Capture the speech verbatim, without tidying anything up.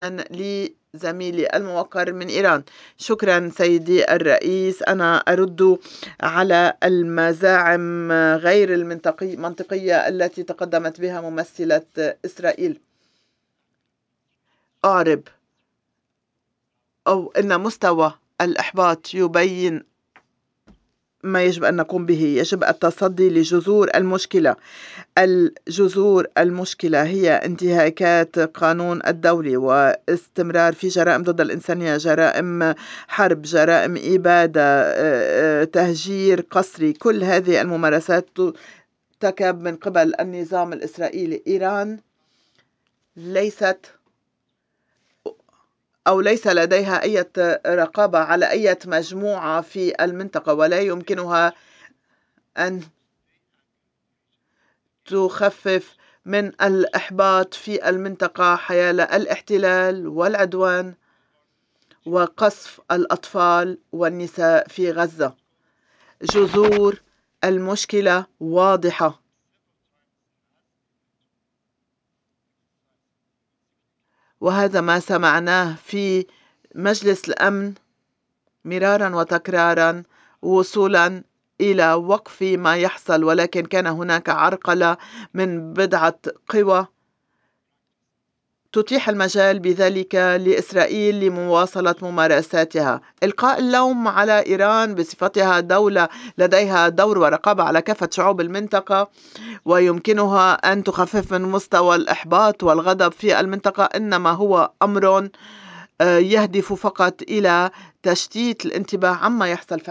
لزميلي الموقر من إيران. شكرا سيدي الرئيس. أنا أرد على المزاعم غير المنطقية التي تقدمت بها ممثلة إسرائيل. أعرب أو إن مستوى الإحباط يبين ما يجب أن نقوم به. يجب التصدي لجذور المشكلة. الجذور المشكلة هي انتهاكات قانون الدولي واستمرار في جرائم ضد الإنسانية، جرائم حرب، جرائم إبادة، تهجير قسري. كل هذه الممارسات ترتكب من قبل النظام الإسرائيلي. إيران ليست أو ليس لديها أي رقابة على أي مجموعة في المنطقة، ولا يمكنها أن تخفف من الإحباط في المنطقة حيال الاحتلال والعدوان وقصف الأطفال والنساء في غزة. جذور المشكلة واضحة، وهذا ما سمعناه في مجلس الأمن مرارا وتكرارا وصولا إلى وقف ما يحصل، ولكن كان هناك عرقلة من بضعة قوى تتيح المجال بذلك لإسرائيل لمواصلة ممارساتها. إلقاء اللوم على إيران بصفتها دولة لديها دور ورقابة على كافة شعوب المنطقة ويمكنها أن تخفف من مستوى الإحباط والغضب في المنطقة، إنما هو أمر يهدف فقط إلى تشتيت الانتباه عما يحصل في